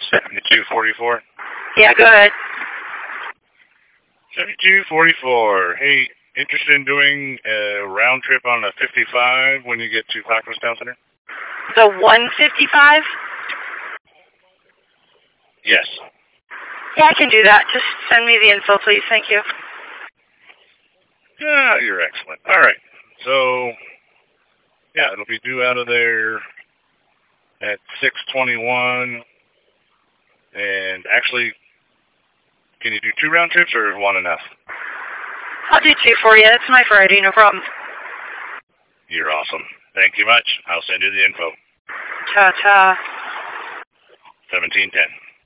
7244. Yeah, go ahead. 7244. Hey, interested in doing a round trip on a 55 when you get to Clackamas Town Center? The 155? Yes. Yeah, I can do that. Just send me the info, please. Thank you. Yeah, you're excellent. All right. So, yeah, it'll be due out of there at 6:21. And actually, can you do 2 round trips or is 1 enough? I'll do 2 for you. That's my Friday, no problem. You're awesome. Thank you much. I'll send you the info. Ta-ta. 1710.